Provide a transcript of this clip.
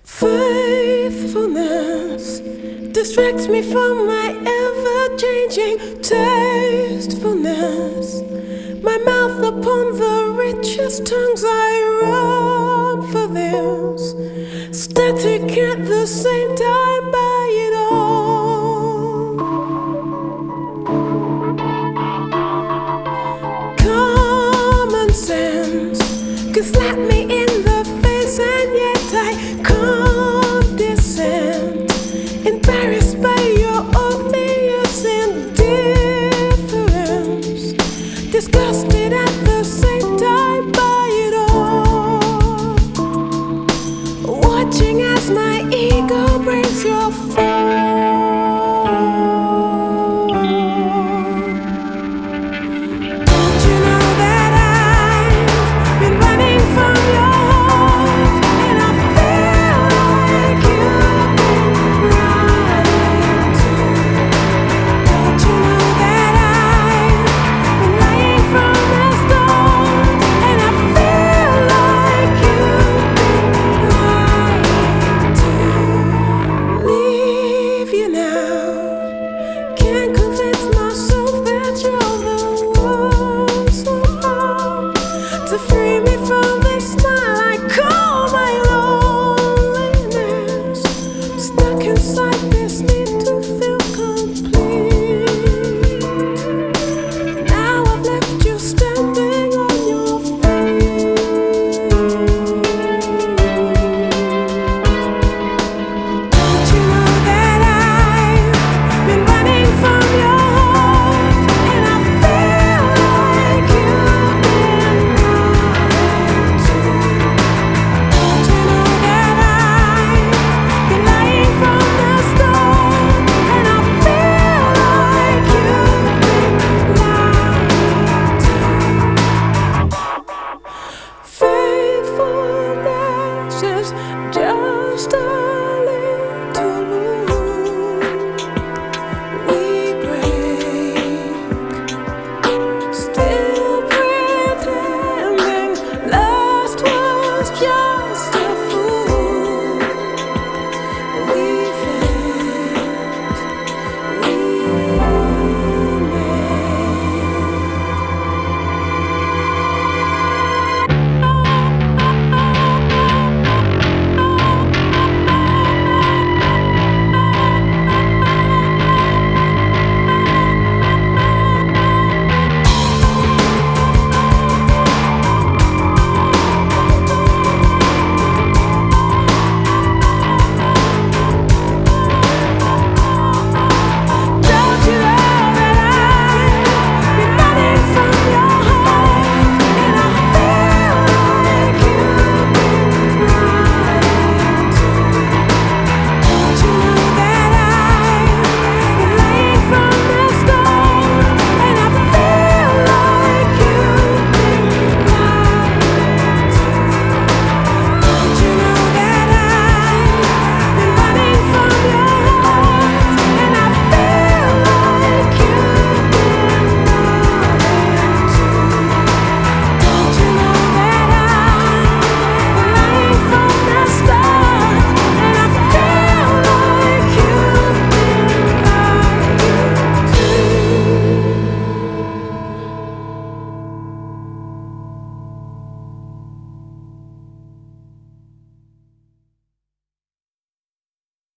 Faithfulness distracts me from my ever-changing tastefulness. My mouth upon the richest tongues, I run for this. Static at the same time, by it all. Common sense can slap me in the face, and yet I condescend, embarrassed by your obvious indifference, disgusted at the same time by it all. Watching as my